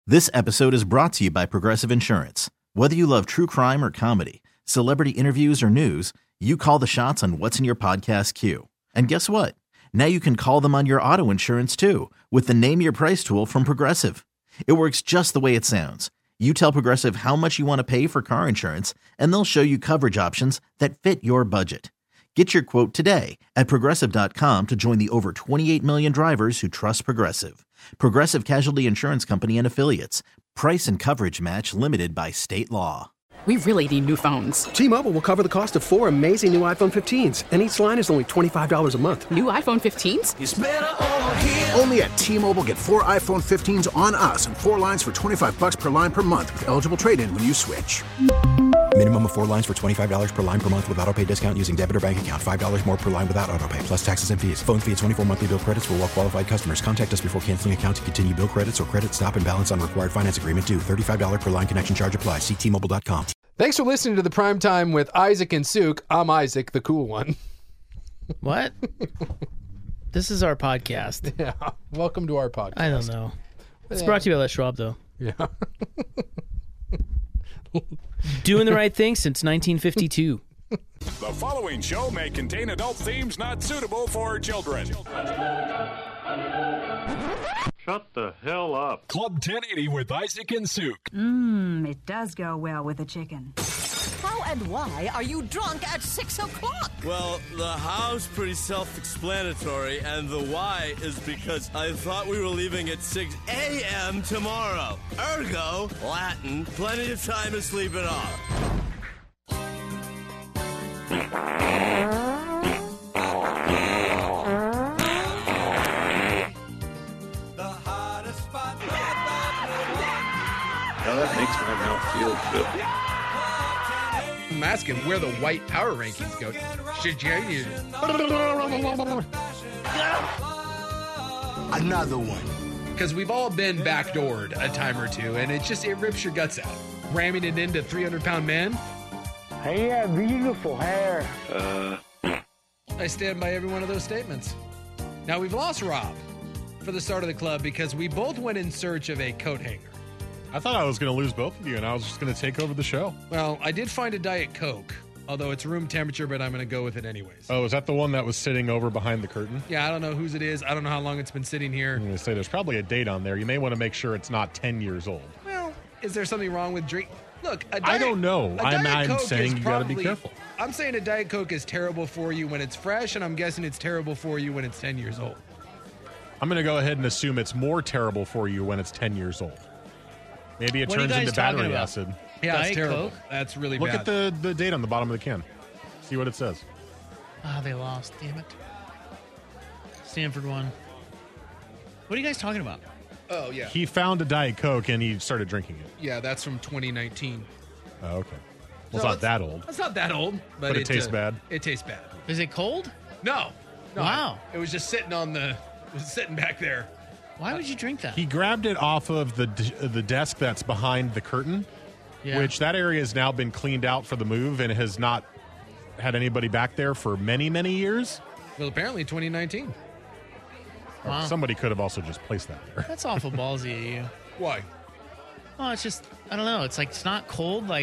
This episode is brought to you by Progressive Insurance. Whether you love true crime or comedy, celebrity interviews or news, you call the shots on what's in your podcast queue. And guess what? Now you can call them on your auto insurance too with the Name Your Price tool from Progressive. It works just the way it sounds. You tell Progressive how much you want to pay for car insurance, and they'll show you coverage options that fit your budget. Get your quote today at Progressive.com to join the over 28 million drivers who trust Progressive. Progressive Casualty Insurance Company and Affiliates. Price and coverage match limited by state law. We really need new phones. T-Mobile will cover the cost of 4 amazing new iPhone 15s, and each line is only $25 a month. New iPhone 15s? It's better over here. Only at T-Mobile, get 4 iPhone 15s on us and 4 lines for $25 per line per month with eligible trade-in when you switch. Minimum of 4 lines for $25 per line per month with autopay discount using debit or bank account. $5 more per line without autopay, plus taxes and fees. Phone fee at 24 monthly bill credits for well-qualified customers. Contact us before canceling account to continue bill credits or credit stop and balance on required finance agreement due. $35 per line connection charge applies. See T-Mobile.com. Thanks for listening to the Prime Time with Isaac and Suk. I'm Isaac, the cool one. What? This is our podcast. Yeah. Welcome to our podcast. I don't know. It's brought to you by Les Schwab, though. Yeah. Doing the right thing since 1952. The following show may contain adult themes not suitable for children. Shut the hell up. Club 1080 with Isaac and Suk. It does go well with a chicken. How and why are you drunk at 6 o'clock? Well, the how's pretty self-explanatory, and the why is because I thought we were leaving at 6 a.m. tomorrow. Ergo, Latin, plenty of time to sleep it off. Now that makes my mouth feel good. I'm asking where the white power rankings go. Should you? Another one. Because we've all been backdoored a time or two, and it rips your guts out. Ramming it into 300-pound men. Hey, yeah, beautiful hair. I stand by every one of those statements. Now, we've lost Rob for the start of the club because we both went in search of a coat hanger. I thought I was going to lose both of you, and I was just going to take over the show. Well, I did find a Diet Coke, although it's room temperature, but I'm going to go with it anyways. Oh, is that the one that was sitting over behind the curtain? Yeah, I don't know whose it is. I don't know how long it's been sitting here. I'm going to say there's probably a date on there. You may want to make sure it's not 10 years old. Well, is there something wrong with drink? Look, I don't know. I'm saying you got to be careful. I'm saying a Diet Coke is terrible for you when it's fresh, and I'm guessing it's terrible for you when it's 10 years old. I'm going to go ahead and assume it's more terrible for you when it's 10 years old. Maybe it turns into battery acid. Yeah, Diet it's terrible. Coke? That's really Look bad. at the date on the bottom of the can. See what it says. They lost. Damn it. Stanford won. What are you guys talking about? Oh, yeah. He found a Diet Coke and he started drinking it. Yeah, that's from 2019. Oh, okay. Well, it's not that old. It's not that old. But it tastes bad. It tastes bad. Is it cold? No. Wow. It was just sitting sitting back there. Why would you drink that? He grabbed it off of the desk that's behind the curtain, which that area has now been cleaned out for the move and has not had anybody back there for many, many years. Well, apparently 2019. Wow. Somebody could have also just placed that there. That's awful ballsy of you. Why? Well, it's just, I don't know. It's like, it's not cold. Like,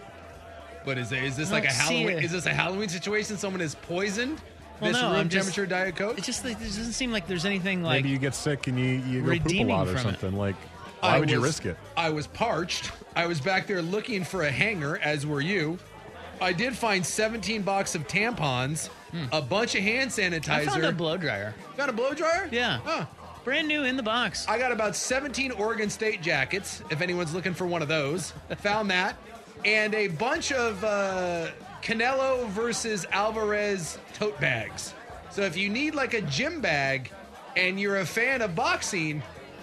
but is this like a Halloween? Is this a Halloween situation? Someone is poisoned? Well, this no, room temperature Diet Coke? It just doesn't seem like there's anything like. Maybe you get sick and you go poop a lot or something. Like, why would you risk it? I was parched. I was back there looking for a hanger, as were you. I did find 17 boxes of tampons, a bunch of hand sanitizer. I found a blow dryer. Found a blow dryer? Yeah. Huh. Brand new in the box. I got about 17 Oregon State jackets, if anyone's looking for one of those. Found that. And a bunch of Canelo versus Alvarez tote bags. So if you need like a gym bag and you're a fan of boxing,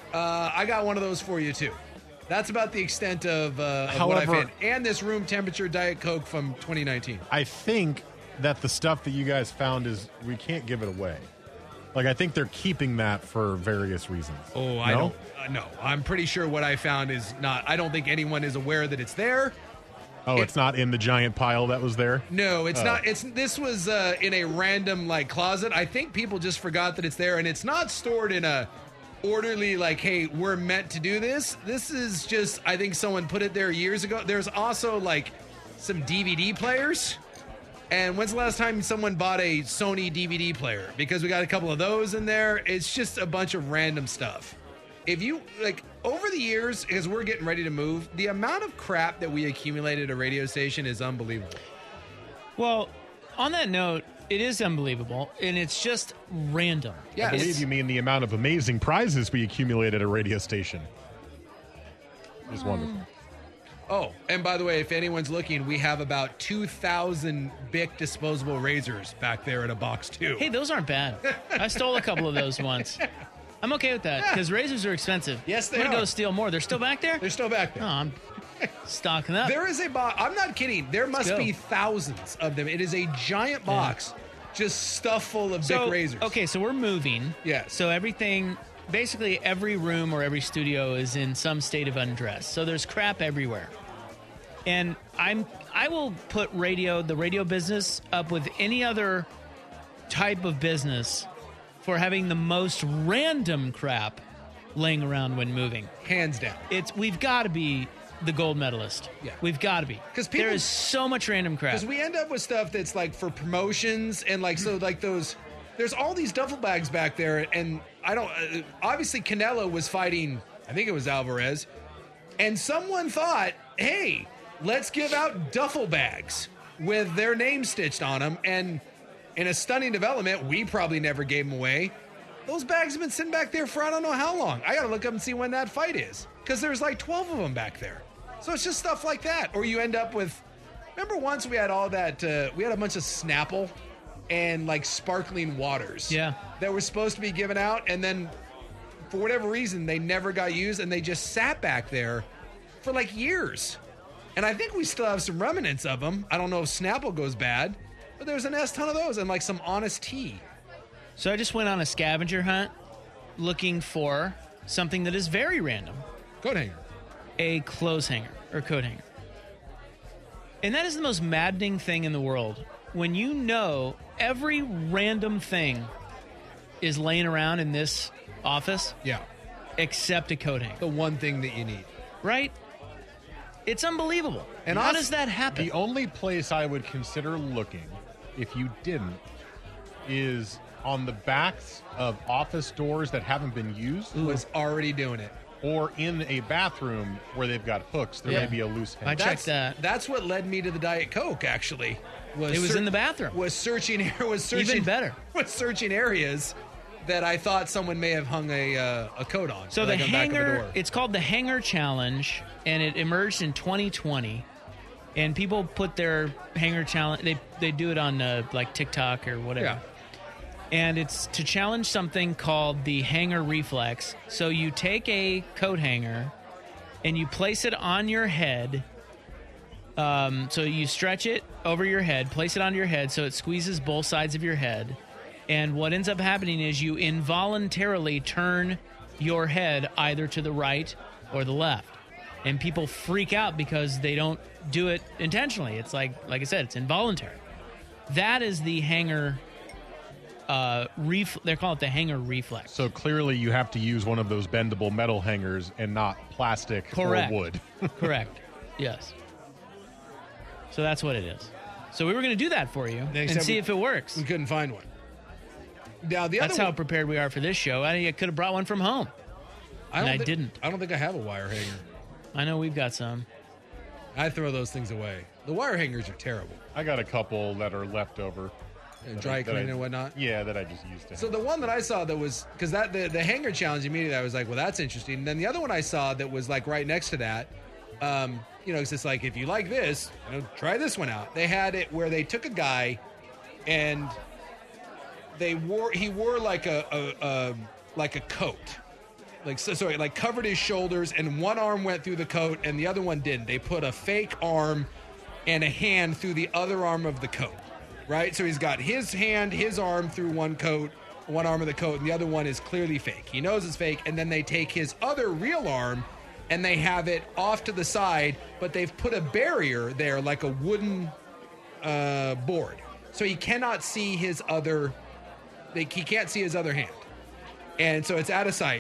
I got one of those for you too. That's about the extent of what I found. And this room temperature Diet Coke from 2019. I think that the stuff that you guys found we can't give it away. Like, I think they're keeping that for various reasons. Oh, I don't. No, I'm pretty sure what I found is not. I don't think anyone is aware that it's there. Oh, it's not in the giant pile that was there? No, it's not. This was in a random closet. I think people just forgot that it's there, and it's not stored in a orderly, like, hey, we're meant to do this. This is just, I think someone put it there years ago. There's also like some DVD players. And when's the last time someone bought a Sony DVD player? Because we got a couple of those in there. It's just a bunch of random stuff. If you, like, over the years, as we're getting ready to move, the amount of crap that we accumulated at a radio station is unbelievable. Well, on that note, it is unbelievable, and it's just random. Yeah, I believe you mean the amount of amazing prizes we accumulated at a radio station. It's wonderful. Oh, and by the way, if anyone's looking, we have about 2,000 Bic disposable razors back there in a box, too. Hey, those aren't bad. I stole a couple of those once. I'm okay with that, because razors are expensive. Yes, they I'm are. going to go steal more. They're still back there? They're still back there. Oh, I'm stocking up. There is a box. I'm not kidding. There must be thousands of them. It is a giant box, just stuffed full of Bic razors. Okay, so we're moving. Yeah. So everything, basically every room or every studio is in some state of undress. So there's crap everywhere. And I will put the radio business up with any other type of business for having the most random crap laying around when moving. Hands down. We've got to be the gold medalist. Yeah. We've got to be. Because there is so much random crap. Because we end up with stuff that's like for promotions and like, so like those, there's all these duffel bags back there. And I don't, obviously Canelo was fighting, I think it was Alvarez. And someone thought, hey, let's give out duffel bags with their name stitched on them. And in a stunning development, we probably never gave them away. Those bags have been sitting back there for I don't know how long. I got to look up and see when that fight is. Because there's like 12 of them back there. So it's just stuff like that. Or you end up with, remember once we had all that, we had a bunch of Snapple and like sparkling waters. That were supposed to be given out. And then for whatever reason, they never got used and they just sat back there for like years. And I think we still have some remnants of them. I don't know if Snapple goes bad, but there's an ton of those and like some Honest Tea. So I just went on a scavenger hunt looking for something that is very random. Coat hanger. A clothes hanger or coat hanger. And that is the most maddening thing in the world. When you know every random thing is laying around in this office. Yeah. Except a coat hanger. The one thing that you need. Right? It's unbelievable. And how does that happen? The only place I would consider looking, if you didn't, is on the backs of office doors that haven't been used. Was already doing it. Or in a bathroom where they've got hooks, there may be a loose hanger. I checked that. That's what led me to the Diet Coke, actually. It was in the bathroom. Was searching. Even better. Was searching areas that I thought someone may have hung a coat on. So the like on back of hanger, the door. it's called the Hanger Challenge, and it emerged in 2020. And people put their hanger challenge, they do it on like TikTok or whatever. Yeah. And it's to challenge something called the hanger reflex. So you take a coat hanger and you place it on your head. So you stretch it over your head, place it onto your head so it squeezes both sides of your head. And what ends up happening is you involuntarily turn your head either to the right or the left. And people freak out because they don't do it intentionally. It's like I said, it's involuntary. That is the hanger they call it the hanger reflex. So clearly you have to use one of those bendable metal hangers and not plastic or wood. Correct. Yes. So that's what it is. So we were going to do that for you and see if it works. We couldn't find one. Now, that's how prepared we are for this show. I could have brought one from home. I didn't. I don't think I have a wire hanger. I know we've got some. I throw those things away. The wire hangers are terrible. I got a couple that are left over. Dry cleaning and whatnot? Yeah, that I just used to. So the one that I saw that was, because the hanger challenge immediately, I was like, well, that's interesting. And then the other one I saw that was like right next to that, it's just like, if you like this, try this one out. They had it where they took a guy and he wore like a coat. Like covered his shoulders and one arm went through the coat and the other one didn't. They put a fake arm and a hand through the other arm of the coat. Right? So he's got his hand, his arm through one arm of the coat, and the other one is clearly fake. He knows it's fake, and then they take his other real arm, and they have it off to the side, but they've put a barrier there, like a wooden board. So he cannot see his other, he can't see his other hand. And so it's out of sight.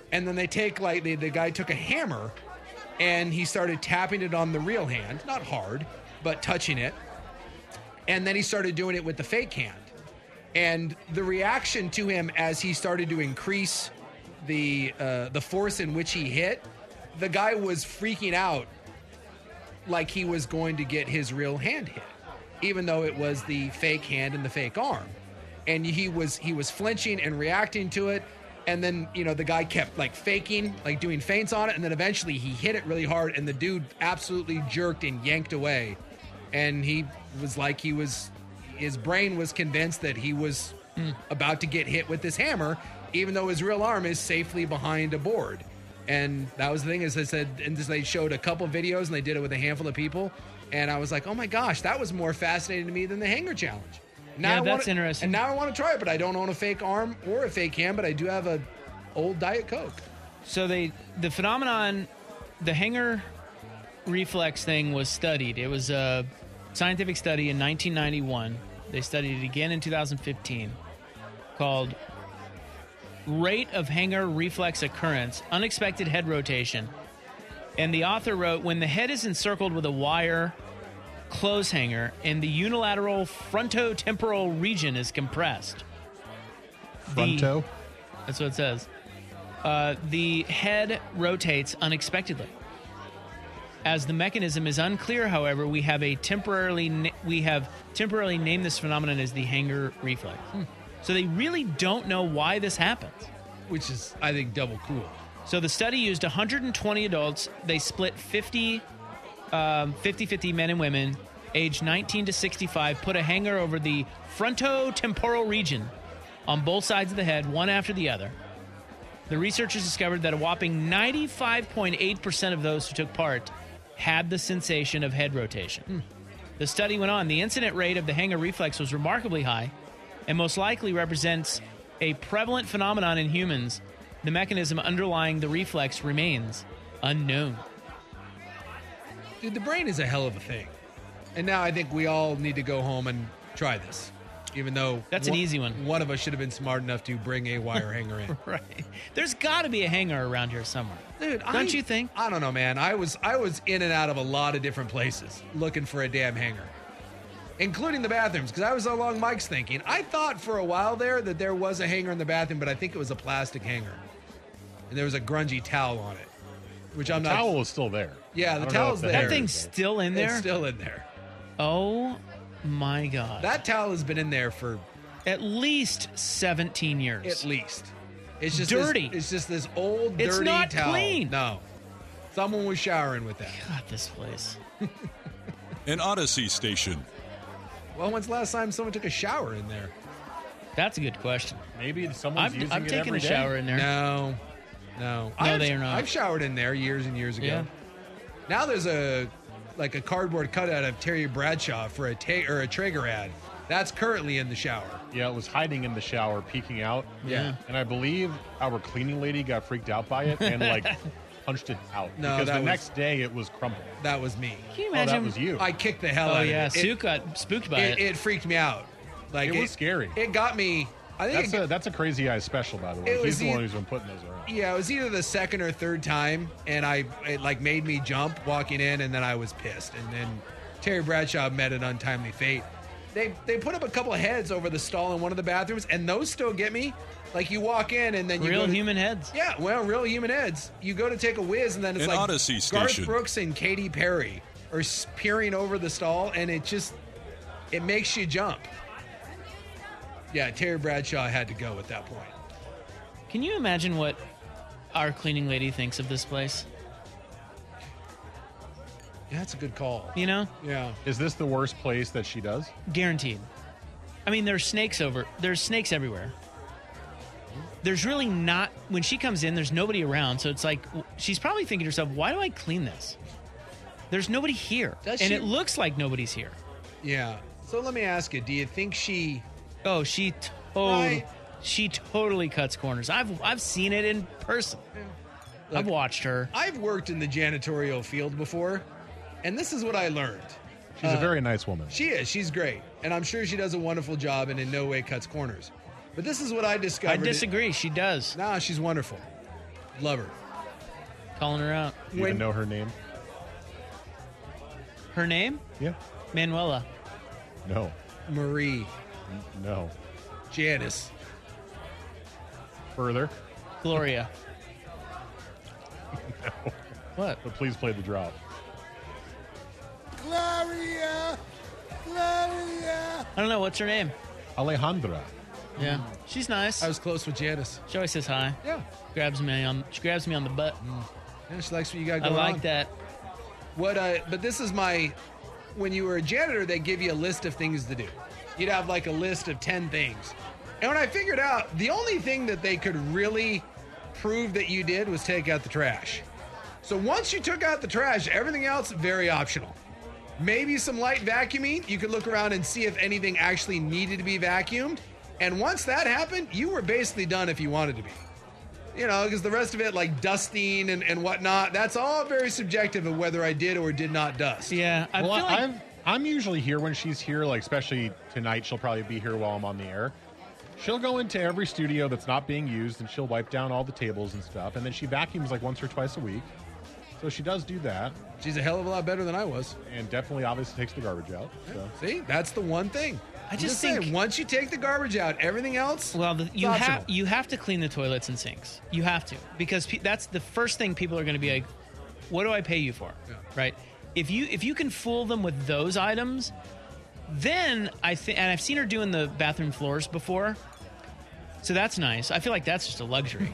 And then they take, like, the guy took a hammer and he started tapping it on the real hand. Not hard, but touching it. And then he started doing it with the fake hand. And the reaction to him as he started to increase the force in which he hit, the guy was freaking out like he was going to get his real hand hit, even though it was the fake hand and the fake arm. And he was flinching and reacting to it. And then, the guy kept like faking, like doing feints on it. And then eventually he hit it really hard and the dude absolutely jerked and yanked away. And he was like, his brain was convinced that he was about to get hit with this hammer, even though his real arm is safely behind a board. And that was the thing, as I said, and they showed a couple videos and they did it with a handful of people. And I was like, oh my gosh, that was more fascinating to me than the hanger challenge. Now that's interesting. And now I want to try it, but I don't own a fake arm or a fake hand, but I do have a old Diet Coke. So the phenomenon, the hanger reflex thing was studied. It was a scientific study in 1991. They studied it again in 2015 called Rate of Hanger Reflex Occurrence, Unexpected Head Rotation. And the author wrote, when the head is encircled with a wire clothes hanger and the unilateral frontotemporal region is compressed. Fronto? That's what it says. The head rotates unexpectedly. As the mechanism is unclear, however, we have temporarily named this phenomenon as the hanger reflex. So they really don't know why this happens. Which is, I think, double cool. So the study used 120 adults. They split 50-50 men and women, aged 19 to 65, put a hanger over the frontotemporal region on both sides of the head, one after the other. The researchers discovered that a whopping 95.8% of those who took part had the sensation of head rotation. The study went on. The incident rate of the hanger reflex was remarkably high and most likely represents a prevalent phenomenon in humans. The mechanism underlying the reflex remains unknown. Dude, the brain is a hell of a thing. And now I think we all need to go home and try this. Even though that's an easy one. One of us should have been smart enough to bring a wire hanger in. Right. There's got to be a hanger around here somewhere. Dude, don't you think? I don't know, man. I was in and out of a lot of different places looking for a damn hanger, including the bathrooms, because I was along Mike's thinking. I thought for a while there that there was a hanger in the bathroom, but I think it was a plastic hanger. And there was a grungy towel on it, which I'm not. The towel is still there. Yeah, the towel's there. That thing's still in there? It's still in there. Oh, my God. That towel has been in there for at least 17 years. At least. It's just dirty. It's just this old, dirty it's not towel. Clean. No. Someone was showering with that. God, this place. An Odyssey station. Well, when's the last time someone took a shower in there? That's a good question. Maybe someone's using I'm it taking every a shower in there. No, they are not. I've showered in there years and years ago. Yeah. Now there's a cardboard cutout of Terry Bradshaw for a Traeger ad. That's currently in the shower. Yeah, it was hiding in the shower, peeking out. Yeah. And I believe our cleaning lady got freaked out by it and punched it out. No, because the next day it was crumpled. That was me. Can you imagine? Oh, that was you. I kicked the hell out of it. Oh, yeah. Sue got spooked by it. It freaked me out. It was scary. It got me. I think that's a Crazy Eyes special, by the way. He's the one who's been putting those around. Yeah, it was either the second or third time, and it made me jump walking in, and then I was pissed. And then Terry Bradshaw met an untimely fate. They put up a couple of heads over the stall in one of the bathrooms, and those still get me. Like, you walk in, and then you real go to, human heads. Yeah, well, real human heads. You go to take a whiz, and then it's An like Odyssey Garth station. Brooks and Katy Perry are peering over the stall, and it makes you jump. Yeah, Terry Bradshaw had to go at that point. Can you imagine what our cleaning lady thinks of this place? Yeah, that's a good call. You know? Yeah. Is this the worst place that she does? Guaranteed. I mean, there's snakes everywhere. There's really not, when she comes in, there's nobody around. So it's like, she's probably thinking to herself, why do I clean this? There's nobody here. It looks like nobody's here. Yeah. So let me ask you, do you think she... Oh, she totally cuts corners. I've seen it in person. Yeah. Look, I've watched her. I've worked in the janitorial field before, and this is what I learned. She's a very nice woman. She is. She's great. And I'm sure she does a wonderful job and in no way cuts corners. But this is what I discovered. I disagree. She does. No, she's wonderful. Love her. Calling her out. Do you even know her name? Her name? Yeah. Manuela. No. Marie. No. Janice. Further. Gloria. No. What? But please play the drop. Gloria! Gloria! I don't know. What's her name? Alejandra. Yeah. She's nice. I was close with Janice. She always says hi. Yeah. She grabs me on the butt. Yeah, she likes what you got I going on. like that. But this is when you were a janitor, they give you a list of things to do. You'd have like a list of 10 things. And when I figured out, the only thing that they could really prove that you did was take out the trash. So once you took out the trash, everything else, very optional. Maybe some light vacuuming. You could look around and see if anything actually needed to be vacuumed. And once that happened, you were basically done if you wanted to be. You know, because the rest of it, like dusting and whatnot, that's all very subjective of whether I did or did not dust. Yeah. I'm usually here when she's here, like especially tonight. She'll probably be here while I'm on the air. She'll go into every studio that's not being used, and she'll wipe down all the tables and stuff. And then she vacuums like once or twice a week. So she does do that. She's a hell of a lot better than I was. And definitely, obviously, takes the garbage out. So. See, that's the one thing. I just think saying, once you take the garbage out, everything else. Well, you have to clean the toilets and sinks. You have to, because that's the first thing people are going to be like, "What do I pay you for?" Yeah. Right? If you can fool them with those items, then I think, and I've seen her doing the bathroom floors before, so that's nice. I feel like that's just a luxury.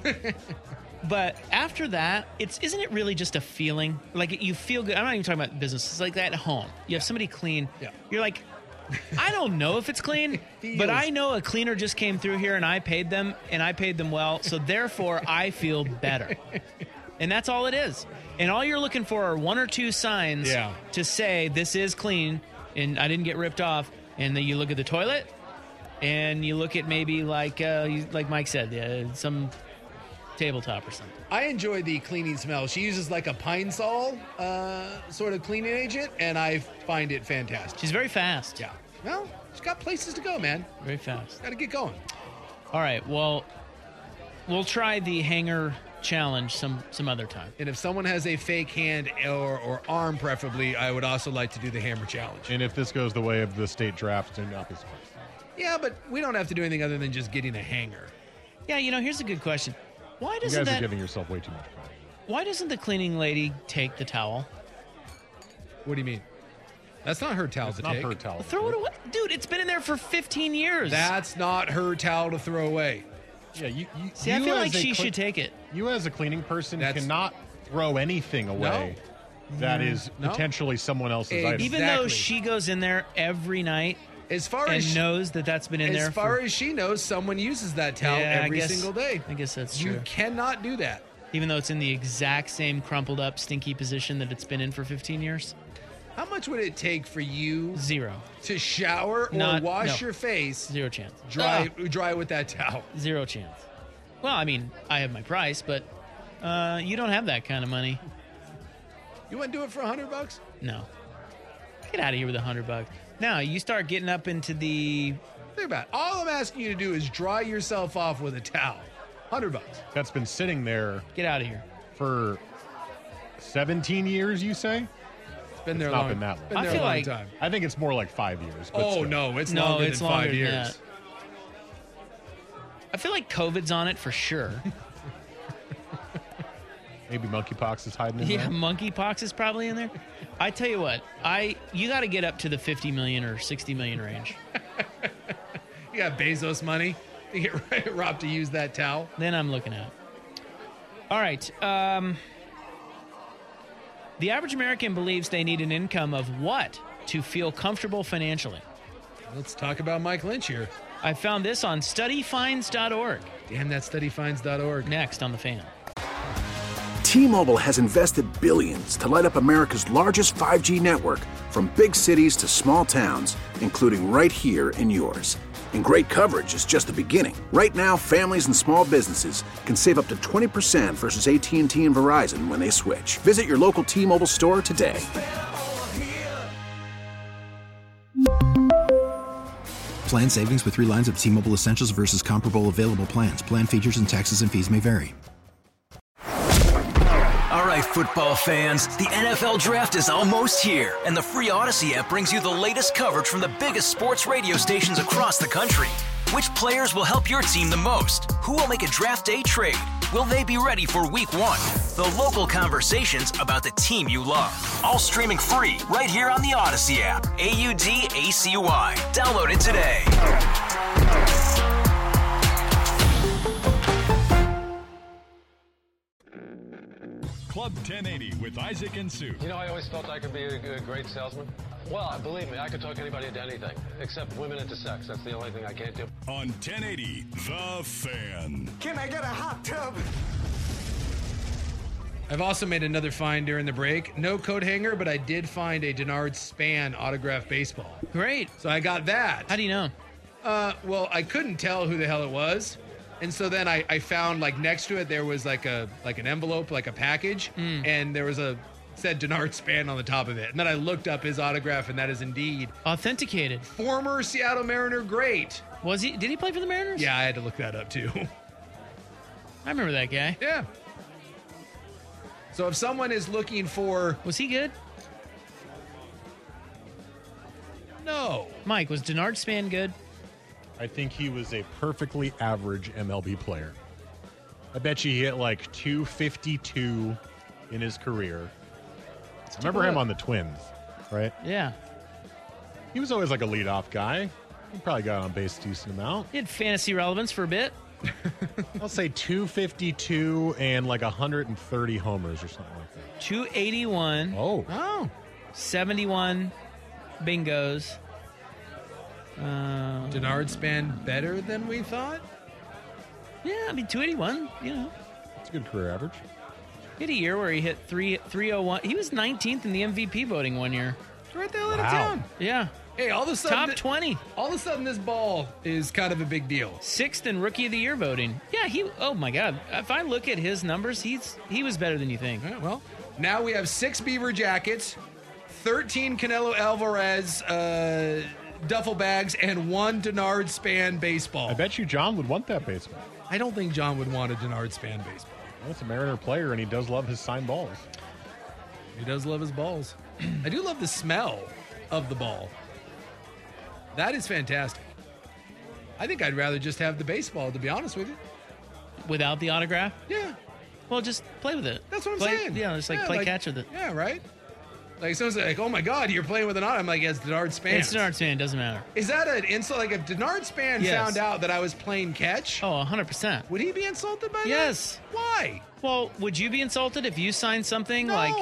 But after that, isn't it really just a feeling? Like you feel good. I'm not even talking about business. It's like that at home. You have somebody clean. Yeah. You're like, I don't know if it's clean, but I know a cleaner just came through here and I paid them well. So therefore I feel better. And that's all it is. And all you're looking for are one or two signs to say this is clean and I didn't get ripped off. And then you look at the toilet and you look at maybe like Mike said, some tabletop or something. I enjoy the cleaning smell. She uses like a Pine Sol sort of cleaning agent, and I find it fantastic. She's very fast. Yeah. Well, she's got places to go, man. Very fast. Got to get going. All right. Well, we'll try the hanger challenge some other time. And if someone has a fake hand or arm, preferably, I would also like to do the hammer challenge. And if this goes the way of the state draft, do not be surprised. Yeah, but we don't have to do anything other than just getting a hanger. Yeah, here's a good question. Why doesn't you guys are giving yourself way too much credit. Why doesn't the cleaning lady take the towel? What do you mean? That's not her towel to take. It's not her towel. Throw it away. Dude, it's been in there for 15 years. That's not her towel to throw away. Yeah, See, I feel like she should take it. You as a cleaning person cannot throw anything away that is potentially someone else's item. Even though she goes in there every night knows that's been in there. As far as she knows, someone uses that towel every single day. I guess that's true. You cannot do that. Even though it's in the exact same crumpled up, stinky position that it's been in for 15 years? How much would it take for you to shower or wash your face? Zero chance. Dry with that towel. Zero chance. Well, I mean, I have my price, but you don't have that kind of money. You wouldn't do it for $100? No. Get out of here with $100. Now, you start getting up into the... Think about it. All I'm asking you to do is dry yourself off with a towel. $100. That's been sitting there. Get out of here. For 17 years, you say? It's been there not been that long. I feel like time. I think it's more like 5 years. But still. No, it's longer than 5 years. That. I feel like COVID's on it for sure. Maybe monkeypox is hiding in there. Yeah, monkeypox is probably in there. I tell you what, you got to get up to the 50 million or 60 million range. You got Bezos money. You get Rob to use that towel. Then I'm looking at. All right. The average American believes they need an income of what to feel comfortable financially? Let's talk about Mike Lynch here. I found this on studyfinds.org. Damn, that studyfinds.org. Next on The Fan. T-Mobile has invested billions to light up America's largest 5G network, from big cities to small towns, including right here in yours. And great coverage is just the beginning. Right now, families and small businesses can save up to 20% versus AT&T and Verizon when they switch. Visit your local T-Mobile store today. Plan savings with 3 lines of T-Mobile Essentials versus comparable available plans. Plan features and taxes and fees may vary. right, football fans. The NFL Draft is almost here, and the free Odyssey app brings you the latest coverage from the biggest sports radio stations across the country. Which players will help your team the most? Who will make a draft day trade? Will they be ready for week 1? The local conversations about the team you love. All streaming free right here on the Odyssey app. AUDACY. Download it today. Club 1080 with Isaac and Sue. You know, I always felt I could be a great salesman. Well, believe me, I could talk anybody into anything, except women into sex. That's the only thing I can't do. On 1080, The Fan. Can I get a hot tub? I've also made another find during the break. No coat hanger, but I did find a Denard Span autographed baseball. Great. So I got that. How do you know? Well, I couldn't tell who the hell it was. And so then I found, like, next to it, there was like an envelope, like a package, and there was said Denard Span on the top of it. And then I looked up his autograph, and that is indeed authenticated. Former Seattle Mariner great. Was he? Did he play for the Mariners? Yeah, I had to look that up too. I remember that guy. Yeah. So if someone is looking for... Was he good? No. Mike, was Denard Span good? I think he was a perfectly average MLB player. I bet you he hit like 252 in his career. I remember him on the Twins, right? Yeah. He was always like a leadoff guy. He probably got on base a decent amount. He had fantasy relevance for a bit. I'll say 252 and like 130 homers or something like that. 281. Oh. 71 bingos. Denard Span better than we thought? Yeah, I mean, 281, you know. That's a good career average. He had a year where he hit 301. He was 19th in the MVP voting one year. Right the hell out of town. Yeah. Hey, all of a sudden... Top 20. All of a sudden, this ball is kind of a big deal. 6th in Rookie of the Year voting. Yeah, oh my God. If I look at his numbers, he was better than you think. All right, well, now we have 6 Beaver jackets, 13 Canelo Alvarez duffel bags, and 1 Denard Span baseball. I bet you John would want that baseball. I don't think John would want a Denard Span baseball. Well, it's a Mariner player, and he does love his signed balls. He does love his balls. I do love the smell of the ball. That is fantastic. I think I'd rather just have the baseball, to be honest with you. Without the autograph? Yeah. Well, just play with it. That's what I'm saying. saying. Yeah, just play catch with it. Yeah, right? Like, someone's like, oh my God, you're playing with an autograph. I'm like, yeah, it's Denard Span. It's Denard Span, doesn't matter. Is that an insult? Like, if Denard Span found out that I was playing catch? Oh, 100%. Would he be insulted by that? Yes. Why? Well, would you be insulted if you signed something like...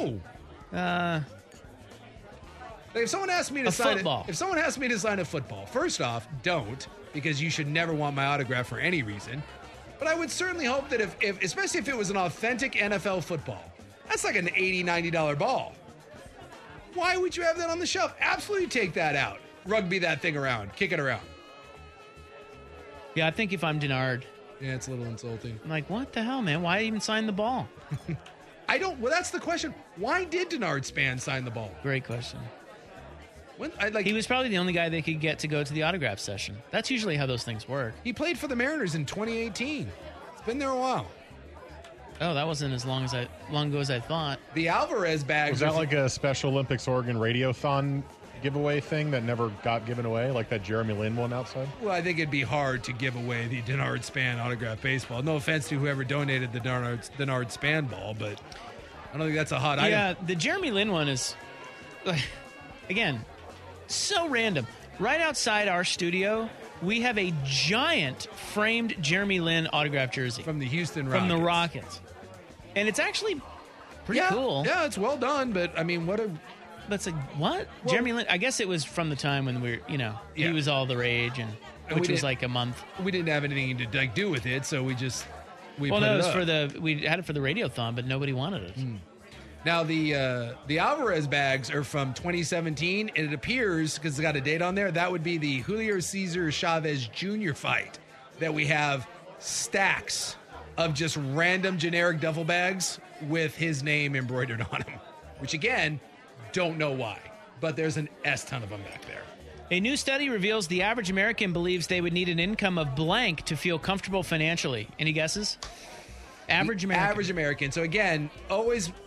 If someone asked me to sign a football, first off, don't, because you should never want my autograph for any reason. But I would certainly hope that if especially if it was an authentic NFL football, that's like an $80, $90 ball. Why would you have that on the shelf? Absolutely take that out. Rugby that thing around. Kick it around. Yeah, I think if I'm Denard... Yeah, it's a little insulting. I'm like, what the hell, man? Why even sign the ball? Well, that's the question. Why did Denard Span sign the ball? Great question. He was probably the only guy they could get to go to the autograph session. That's usually how those things work. He played for the Mariners in 2018. It's been there a while. Oh, that wasn't as long ago as I thought. The Alvarez bags. Was that like a Special Olympics Oregon Radiothon giveaway thing that never got given away, like that Jeremy Lin one outside? Well, I think it'd be hard to give away the Denard Span autograph baseball. No offense to whoever donated the Denard Span ball, but I don't think that's a hot item. Yeah, the Jeremy Lin one is, again, so random. Right outside our studio, we have a giant framed Jeremy Lin autograph jersey. From the Houston Rockets. From the Rockets. And it's actually pretty cool. Yeah, it's well done, but I mean, That's like, what? Well, Jeremy Lin? I guess it was from the time when he was all the rage, which was like a month. We didn't have anything to do with it, so we put it up. We had it for the Radiothon, but nobody wanted it. Now, the Alvarez bags are from 2017, and it appears, because it's got a date on there, that would be the Julio Cesar Chavez Jr. fight, that we have stacks of just random generic duffel bags with his name embroidered on them, which, again, don't know why, but there's an S-ton of them back there. A new study reveals the average American believes they would need an income of blank to feel comfortable financially. Any guesses? Average American. Average American. So, again, always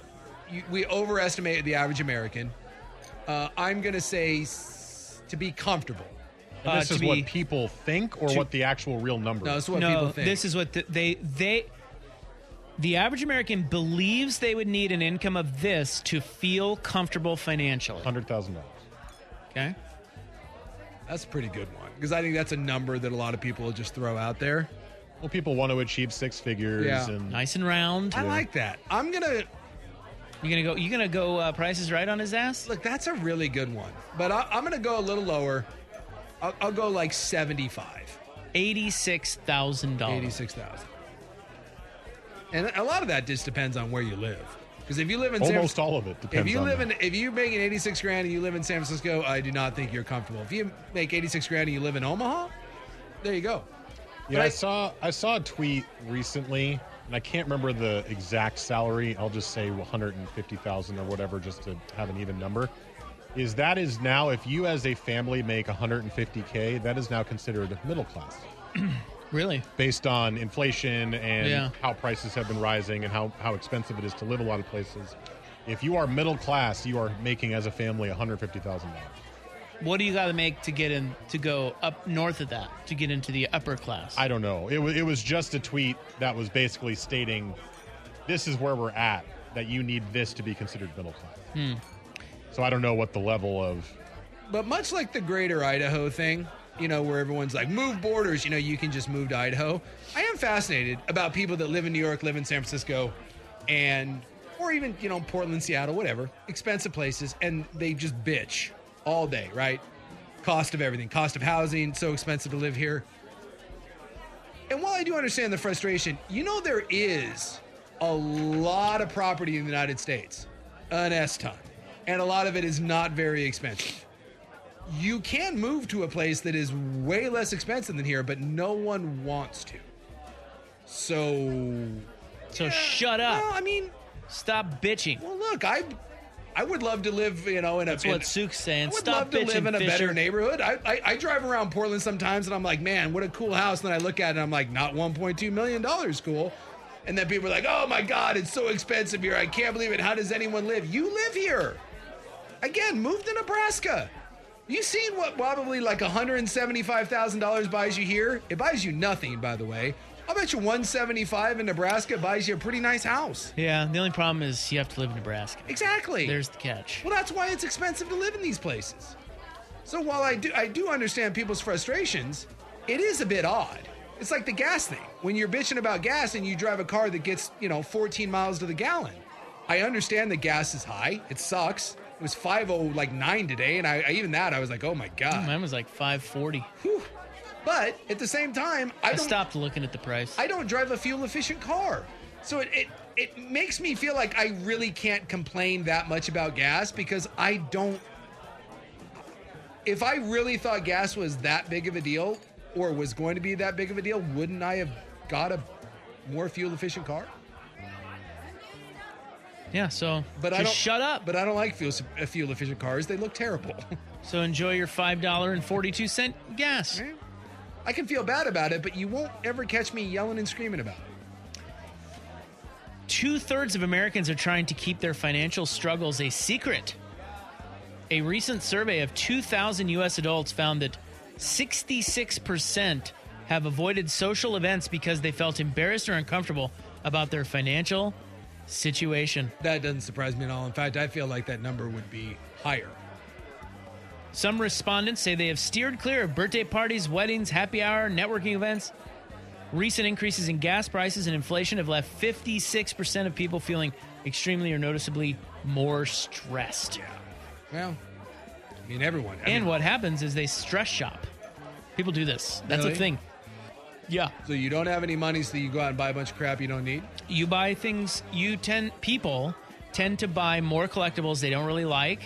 we overestimate the average American. I'm going to say to be comfortable. And this is what people think, or what the actual real number is? No, this is what people think. This is what the average American believes they would need an income of this to feel comfortable financially. $100,000. Okay. That's a pretty good one, because I think that's a number that a lot of people will just throw out there. Well, people want to achieve six figures. Yeah. And nice and round. I like that. You gonna go Price is Right on his ass? Look, that's a really good one, but I'm gonna go a little lower. I'll go like 75. $86,000. $86,000. And a lot of that just depends on where you live. Because if you live in almost all of it depends. If you make an 86 grand and you live in San Francisco, I do not think you're comfortable. If you make 86 grand and you live in Omaha, there you go. Yeah, I saw a tweet recently, and I can't remember the exact salary. I'll just say 150,000 or whatever, just to have an even number. That is now, if you as a family make 150K, that is now considered middle class. Really? Based on inflation and how prices have been rising and how expensive it is to live a lot of places. If you are middle class, you are making as a family $150,000. What do you got to make to get in, to go up north of that, to get into the upper class? I don't know. It was just a tweet that was basically stating, this is where we're at, that you need this to be considered middle class. So I don't know what the level of... But much like the Greater Idaho thing, where everyone's like, move borders, you can just move to Idaho. I am fascinated about people that live in New York, live in San Francisco, or even, Portland, Seattle, whatever, expensive places, and they just bitch all day, right? Cost of everything, cost of housing, so expensive to live here. And while I do understand the frustration, there is a lot of property in the United States, an S-ton, and a lot of it is not very expensive. You can move to a place that is way less expensive than here, but no one wants to. So shut up. Well, stop bitching. Well, look, I would love to live, That's what Sook's saying. I would Stop love to bitching, live in a Fisher. better neighborhood. I drive around Portland sometimes, and I'm like, man, what a cool house. And then I look at it, and I'm like, not $1.2 million cool. And then people are like, oh my God, it's so expensive here. I can't believe it. How does anyone live? You live here. Again, move to Nebraska. You seen what probably like $175,000 buys you here? It buys you nothing, by the way. I'll bet you $175,000 in Nebraska buys you a pretty nice house. Yeah, the only problem is you have to live in Nebraska. Exactly. There's the catch. Well, that's why it's expensive to live in these places. So while I do understand people's frustrations, it is a bit odd. It's like the gas thing. When you're bitching about gas and you drive a car that gets, 14 miles to the gallon. I understand that gas is high. It sucks. It was 509 today, and I was like, oh my God. Mine was like 540. Whew. But at the same time, I stopped looking at the price. I don't drive a fuel-efficient car. So it makes me feel like I really can't complain that much about gas, because I don't... If I really thought gas was that big of a deal, or was going to be that big of a deal, wouldn't I have got a more fuel-efficient car? Yeah, so shut up. But I don't like fuel-efficient cars. They look terrible. So enjoy your $5.42 gas. Yeah. I can feel bad about it, but you won't ever catch me yelling and screaming about it. 2/3 of Americans are trying to keep their financial struggles a secret. A recent survey of 2,000 U.S. adults found that 66% have avoided social events because they felt embarrassed or uncomfortable about their financial situation. That doesn't surprise me at all. In fact, I feel like that number would be higher. Some respondents say they have steered clear of birthday parties, weddings, happy hour, networking events. Recent increases in gas prices and inflation have left 56% of people feeling extremely or noticeably more stressed. Yeah. Well, everyone. And what happens is they stress shop. People do this. That's Really? a thing. Yeah. So you don't have any money, so you go out and buy a bunch of crap you don't need? You buy things, people tend to buy more collectibles they don't really like.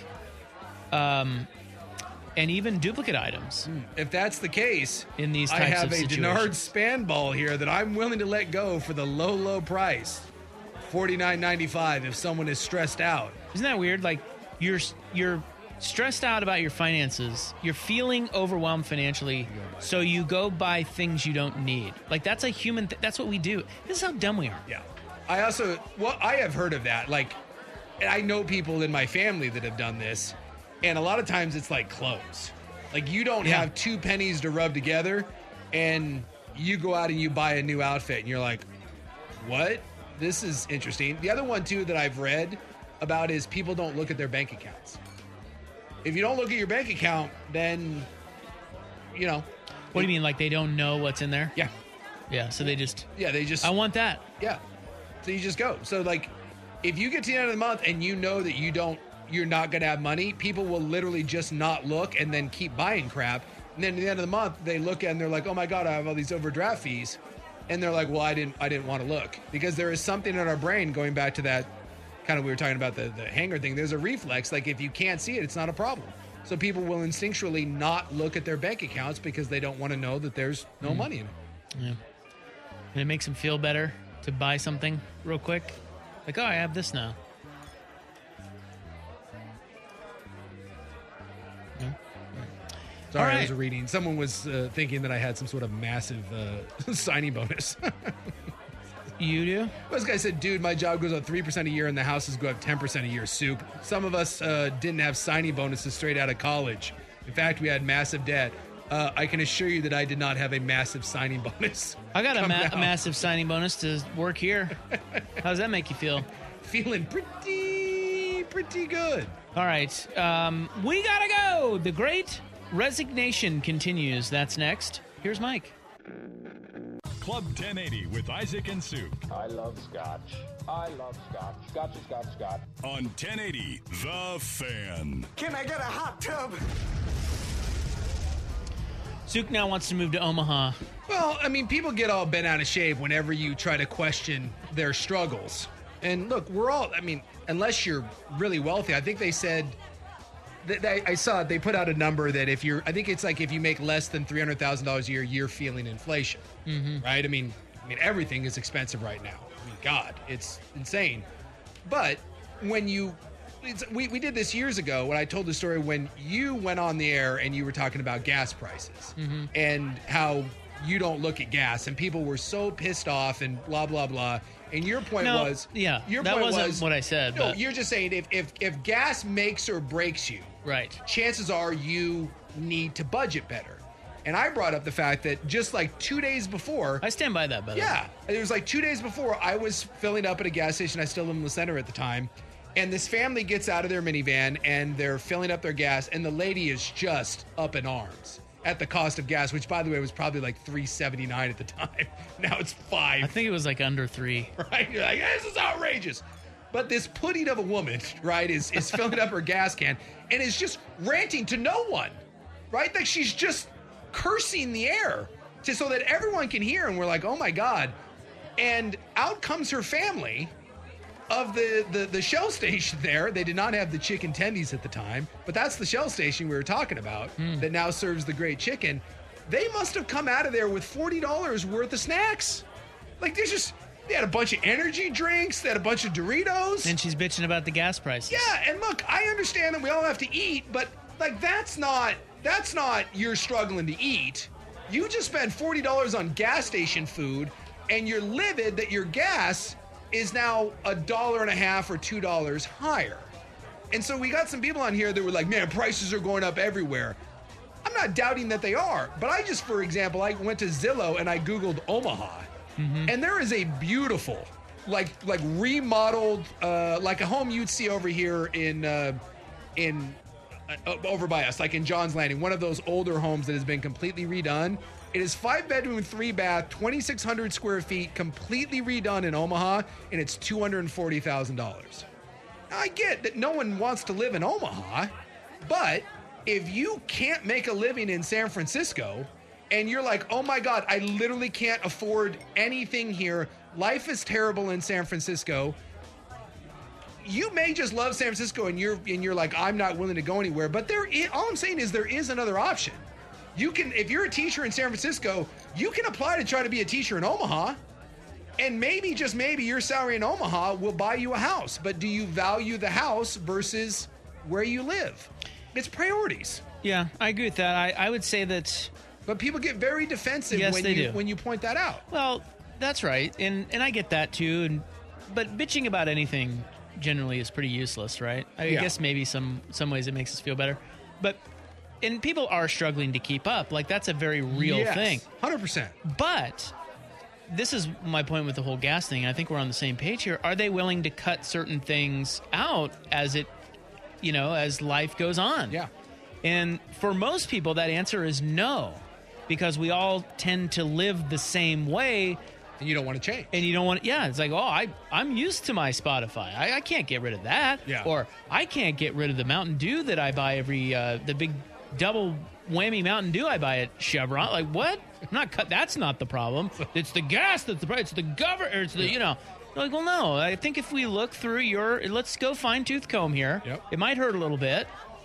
And even duplicate items. If that's the case, in these types I have of a situations. Denard span ball here that I'm willing to let go for the low, low price. $49.95 if someone is stressed out. Isn't that weird? Like you're stressed out about your finances. You're feeling overwhelmed financially, so you go buy things you don't need. Like that's a human. That's what we do. This is how dumb we are. Yeah. I have heard of that. Like I know people in my family that have done this, and a lot of times it's like clothes. Like you don't have 2 pennies to rub together, and you go out and you buy a new outfit, and you're like, what? This is interesting. The other one, too, that I've read about is people don't look at their bank accounts. If you don't look at your bank account, then, you know. What do you mean? Like they don't know what's in there? Yeah. Yeah, so they just. Yeah, they just. I want that. Yeah. So you just go. So, like, if you get to the end of the month and you know that you're not going to have money, people will literally just not look and then keep buying crap. And then at the end of the month, they look and they're like, oh, my God, I have all these overdraft fees. And they're like, well, I didn't want to look. Because there is something in our brain, going back to that kind of, we were talking about the hanger thing. There's a reflex. Like, if you can't see it, it's not a problem. So people will instinctually not look at their bank accounts because they don't want to know that there's no money in it. Yeah. And it makes them feel better to buy something real quick. Like, oh, I have this now. Sorry, I was reading. Someone was thinking that I had some sort of massive signing bonus. You do? This guy said, dude, my job goes up 3% a year and the houses go up 10% a year. Soup. Some of us didn't have signing bonuses straight out of college. In fact, we had massive debt. I can assure you that I did not have a massive signing bonus. I got a massive signing bonus to work here. How does that make you feel? Feeling pretty good. All right. We gotta go. The Great Resignation continues. That's next. Here's Mike. Club 1080 with Isaac and Suk. I love scotch. I love scotch. Scotch is scotch, scotch. On 1080, The Fan. Can I get a hot tub? Suk now wants to move to Omaha. Well, I mean, people get all bent out of shape whenever you try to question their struggles. And look, we're all, I mean, unless you're really wealthy, I think they said, I saw they put out a number that if you're, I think it's like if you make less than $300,000 a year, you're feeling inflation, right? I mean, everything is expensive right now. I mean, God, it's insane. But when you, we did this years ago when I told the story when you went on the air and you were talking about gas prices and how you don't look at gas, and people were so pissed off and blah, blah, blah. And your point was... Yeah, your that point wasn't was, what I said. No, but. You're just saying if gas makes or breaks you, right, chances are you need to budget better. And I brought up the fact that just like 2 days before... I stand by that, by the way. Yeah. It was like 2 days before I was filling up at a gas station. I still lived in the center at the time. And this family gets out of their minivan and they're filling up their gas. And the lady is just up in arms at the cost of gas, which, by the way, was probably like $3.79 at the time. Now it's $5. I think it was like under $3. Right? You're like, this is outrageous. But this pudding of a woman, right, is filling up her gas can and is just ranting to no one, right? Like she's just cursing the air so that everyone can hear. And we're like, oh, my God. And out comes her family of the Shell station there. They did not have the chicken tendies at the time, but that's the Shell station we were talking about that now serves the great chicken. They must have come out of there with $40 worth of snacks. Like they had a bunch of energy drinks, they had a bunch of Doritos. And she's bitching about the gas prices. Yeah, and look, I understand that we all have to eat, but like that's not you're struggling to eat. You just spent $40 on gas station food and you're livid that your gas is now $1.50 or $2 higher. And so we got some people on here that were like, man, prices are going up everywhere. I'm not doubting that they are, but I just, for example, I went to Zillow and I Googled Omaha, and there is a beautiful, like remodeled, like a home you'd see over here in over by us, like in John's Landing, one of those older homes that has been completely redone. It is 5-bedroom, 3-bath, 2,600 square feet, completely redone in Omaha, and it's $240,000. Now, I get that no one wants to live in Omaha, but if you can't make a living in San Francisco, and you're like, oh my God, I literally can't afford anything here, life is terrible in San Francisco, you may just love San Francisco, and you're like, I'm not willing to go anywhere, but all I'm saying is there is another option. You can, if you're a teacher in San Francisco, you can apply to try to be a teacher in Omaha, and maybe, just maybe, your salary in Omaha will buy you a house. But do you value the house versus where you live? It's priorities. Yeah, I agree with that. I would say that... But people get very defensive when you point that out. Well, that's right, and I get that too. But bitching about anything generally is pretty useless, right? I Yeah. guess maybe some ways it makes us feel better. And people are struggling to keep up. Like, that's a very real thing. 100%. But this is my point with the whole gas thing. I think we're on the same page here. Are they willing to cut certain things out as as life goes on? Yeah. And for most people, that answer is no, because we all tend to live the same way. And you don't want to change. And you don't want it's like, I'm used to my Spotify. I can't get rid of that. Yeah. Or I can't get rid of the Mountain Dew that I buy every, the big double whammy Mountain Dew I buy at Chevron. Like, what? I'm not cut. That's not the problem. It's the gas that's the problem. It's the government. It's the, Like, well, no. I think if we look through let's go fine tooth comb here. Yep. It might hurt a little bit.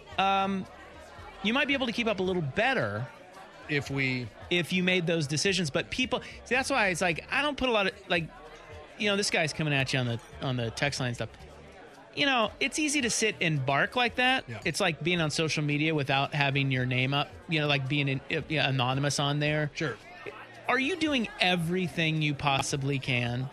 You might be able to keep up a little better if you made those decisions. But people, see, that's why it's like, I don't put a lot of, like, this guy's coming at you on the text line stuff. It's easy to sit and bark like that. Yeah. It's like being on social media without having your name up, like being anonymous on there. Sure. Are you doing everything you possibly can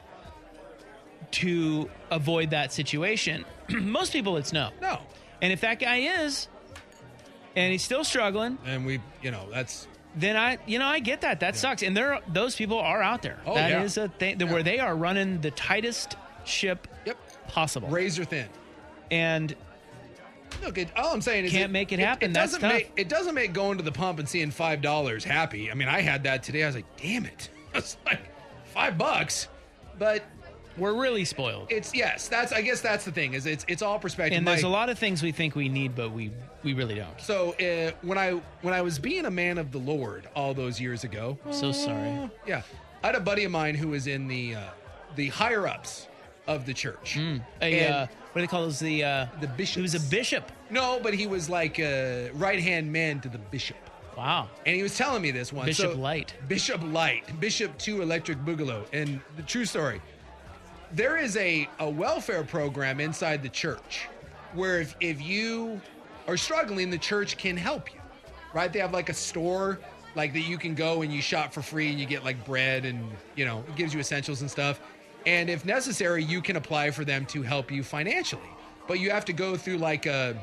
to avoid that situation? Most people, it's no. No. And if that guy is, and he's still struggling, and that's... Then I get that. That sucks. And those people are out there. Oh, That is a thing where they are running the tightest ship possible. Razor thin. And look, all I'm saying is can't make it happen. That's tough. It doesn't make going to the pump and seeing $5 happy. I mean, I had that today. I was like, damn it. It's like $5. But we're really spoiled. I guess that's the thing, is it's all perspective. And there's a lot of things we think we need, but we really don't. So when I was being a man of the Lord all those years ago, so sorry. Yeah, I had a buddy of mine who was in the higher ups of the church. What do they call those? The bishop. He was a bishop. No, but he was like a right hand man to the bishop. Wow. And he was telling me this once. Bishop Light. Bishop 2 Electric Boogaloo. And the true story. There is a welfare program inside the church where if you are struggling, the church can help you, right? They have like a store like that you can go and you shop for free and you get like bread and, it gives you essentials and stuff. And if necessary, you can apply for them to help you financially. But you have to go through like an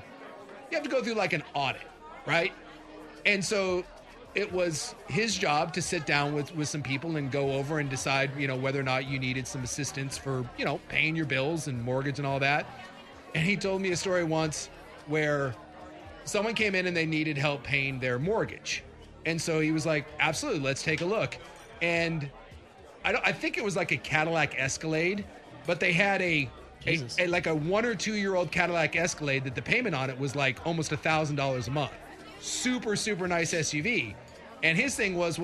audit, right? And so it was his job to sit down with some people and go over and decide, whether or not you needed some assistance for, paying your bills and mortgage and all that. And he told me a story once where someone came in and they needed help paying their mortgage. And so he was like, absolutely, let's take a look. And I think it was like a Cadillac Escalade, but they had a like a 1 or 2 year old Cadillac Escalade that the payment on it was like almost $1,000 a month. Super, super nice SUV. And his thing was,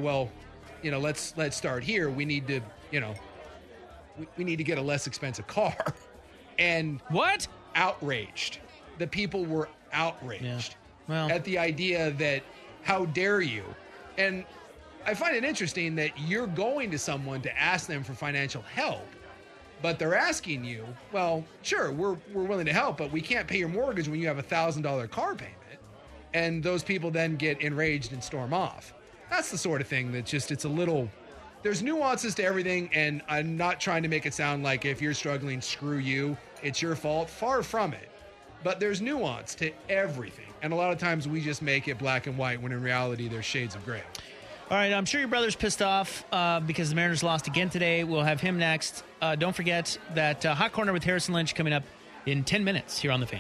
let's start here. We need to, we need to get a less expensive car. And what? Outraged. The people were outraged Well, at the idea that, how dare you? And I find it interesting that you're going to someone to ask them for financial help, but they're asking you, well, sure, we're willing to help, but we can't pay your mortgage when you have $1,000 car payment. And those people then get enraged and storm off. That's the sort of thing that it's a little, there's nuances to everything. And I'm not trying to make it sound like if you're struggling, screw you, it's your fault. Far from it. But there's nuance to everything. And a lot of times we just make it black and white when in reality there's shades of gray. All right, I'm sure your brother's pissed off because the Mariners lost again today. We'll have him next. Don't forget that Hot Corner with Harrison Lynch coming up in 10 minutes here on The Fan.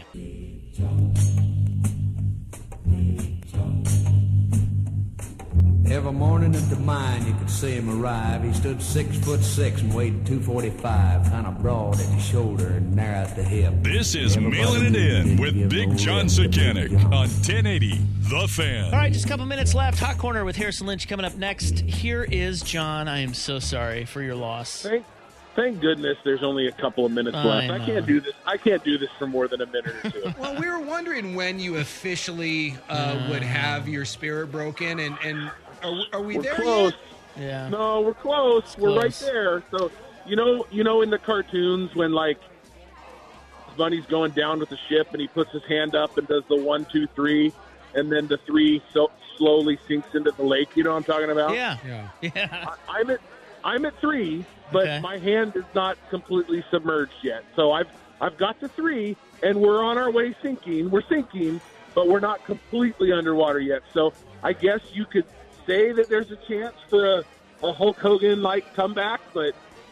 Every morning at the mine, you could see him arrive. He stood 6'6" and weighed 245, kind of broad at the shoulder and narrow at the hip. This is Mailing It In with Big John Sakanik on 1080 The Fan. All right, just a couple minutes left. Hot Corner with Harrison Lynch coming up next. Here is John. I am so sorry for your loss. Thank goodness there's only a couple of minutes left. I can't do this. I can't do this for more than a minute or two. Well, we were wondering when you officially would have your spirit broken, and are we we're there close. yet? Yeah. No, we're close. We're right there. So you know, in the cartoons when like Bunny's going down with the ship and he puts his hand up and does the 1, 2, 3, and then the 3 slowly sinks into the lake. You know what I'm talking about? Yeah. I'm at 3, but my hand is not completely submerged yet. So I've got the 3, and we're on our way sinking. We're sinking, but we're not completely underwater yet. So I guess you could say that there's a chance for a Hulk Hogan-like comeback, but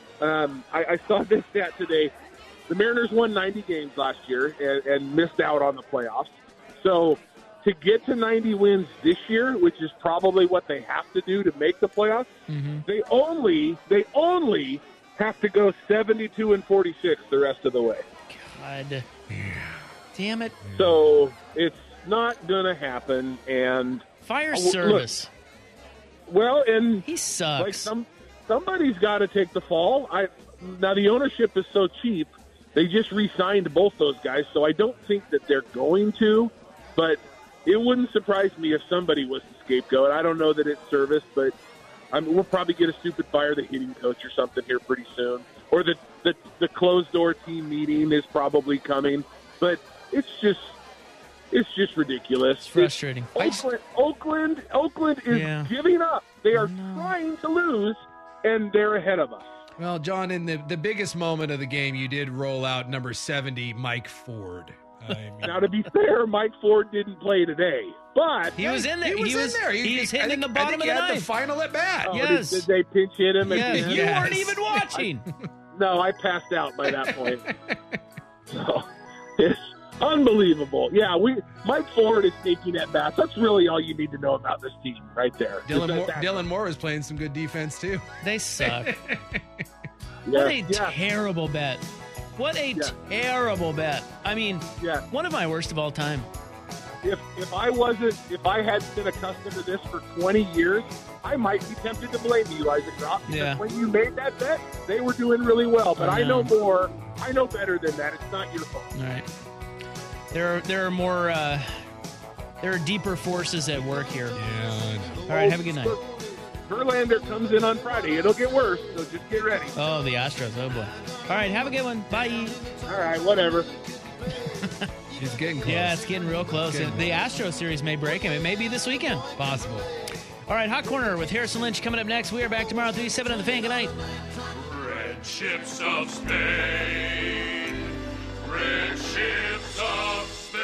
I saw this stat today. The Mariners won 90 games last year and missed out on the playoffs. So to get to 90 wins this year, which is probably what they have to do to make the playoffs, they only have to go 72-46 the rest of the way. God. Damn it. So it's not going to happen. And fire service. Well, and he sucks. Like somebody's got to take the fall. Now the ownership is so cheap. They just re-signed both those guys, so I don't think that they're going to. But it wouldn't surprise me if somebody was the scapegoat. I don't know that it's Service, but we'll probably get a stupid fire the hitting coach or something here pretty soon. Or the closed-door team meeting is probably coming. But it's just ridiculous. It's frustrating. Oakland is giving up. They are trying to lose, and they're ahead of us. Well, John, in the biggest moment of the game, you did roll out number 70, Mike Ford. Now, to be fair, Mike Ford didn't play today, but he was in there. He was hitting in the bottom of the ninth. The final at bat. Oh, yes. Did they pinch hit him? Yes. You weren't even watching. No, I passed out by that point. So it's unbelievable. Yeah, Mike Ford is taking at bats. That's really all you need to know about this team right there. Dylan Moore was playing some good defense too. They suck. What a terrible bet. What a terrible bet. I mean, one of my worst of all time. If I had been accustomed to this for 20 years, I might be tempted to blame you, Isaac Ross. Because when you made that bet, they were doing really well. But I know more. I know better than that. It's not your fault. All right. There are more. There are deeper forces at work here. Yeah. All right. Have a good night. Verlander comes in on Friday. It'll get worse, so just get ready. Oh, the Astros. Oh, boy. All right. Have a good one. Bye. All right. Whatever. It's getting close. Yeah, it's getting real close. The Astro series may break him. It may be this weekend. Possible. All right. Hot Corner with Harrison Lynch coming up next. We are back tomorrow, 3-7 on the Fan. Good night. Red ships of Spain. Red ships of Spain.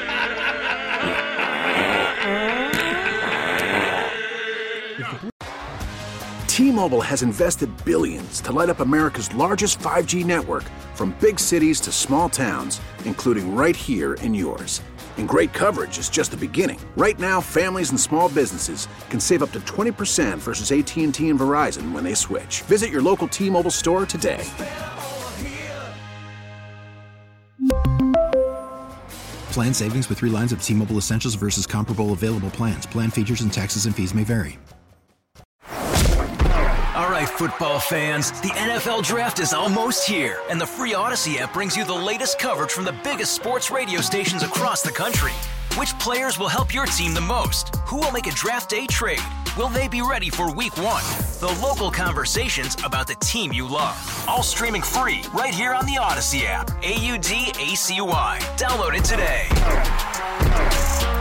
T-Mobile has invested billions to light up America's largest 5G network, from big cities to small towns, including right here in yours. And great coverage is just the beginning. Right now, families and small businesses can save up to 20% versus AT&T and Verizon when they switch. Visit your local T-Mobile store today. Plan savings with 3 lines of T-Mobile Essentials versus comparable available plans. Plan features and taxes and fees may vary. All right, football fans, the NFL Draft is almost here, and the free Odyssey app brings you the latest coverage from the biggest sports radio stations across the country. Which players will help your team the most? Who will make a draft day trade? Will they be ready for Week 1? The local conversations about the team you love. All streaming free right here on the Odyssey app. AUDACY. Download it today.